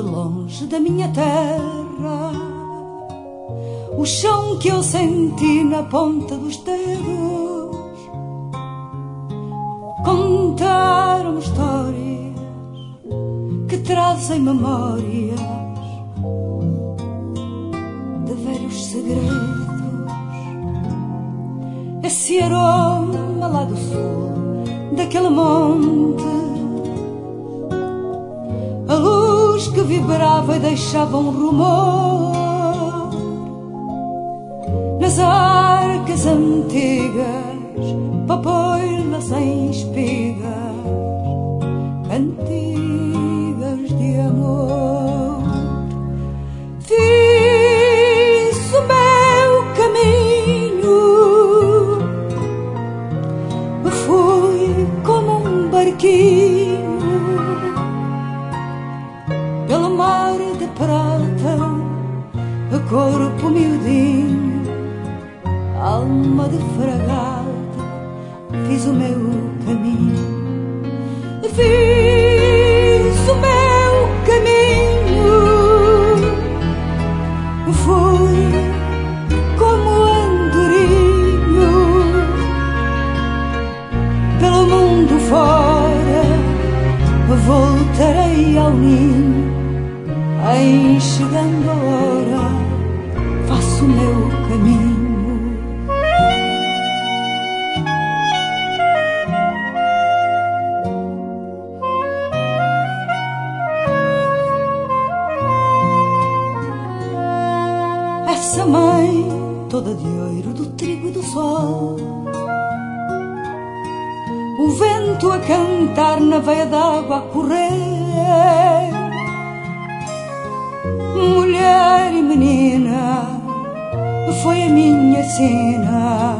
longe da minha terra, o chão que eu senti na ponta dos dedos, contar-me histórias que trazem memórias de velhos segredos. Esse aroma lá do sul, daquele monte, a luz que vibrava e deixava um rumor nas arcas antigas, papoilas em espigas, cantigas de amor. Fiz o meu caminho, me fui como um barquinho pelo mar de prata, corpo miudinho, alma de fragata. Fiz o meu caminho, fiz o meu caminho, fui como andorinho pelo mundo fora, voltarei ao ninho. Em chegando a hora, faço o meu caminho. Essa mãe toda de ouro do trigo e do sol, o vento a cantar na veia d'água a correr, mulher e menina, foi a minha sina,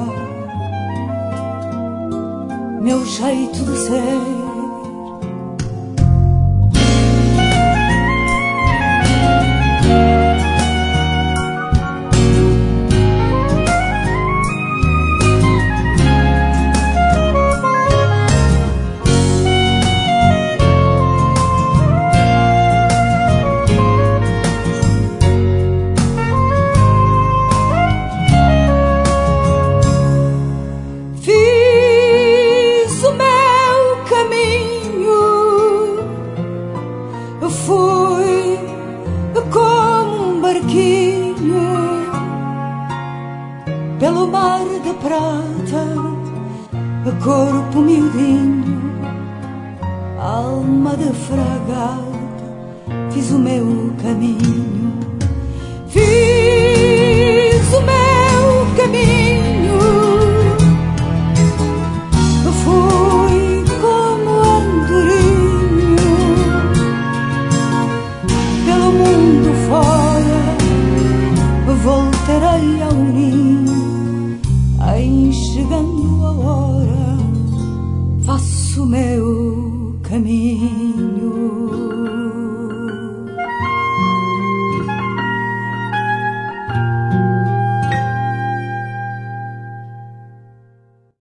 meu jeito de ser. Fui como um barquinho pelo mar de prata, corpo miudinho, alma de fragata. Fiz o meu caminho.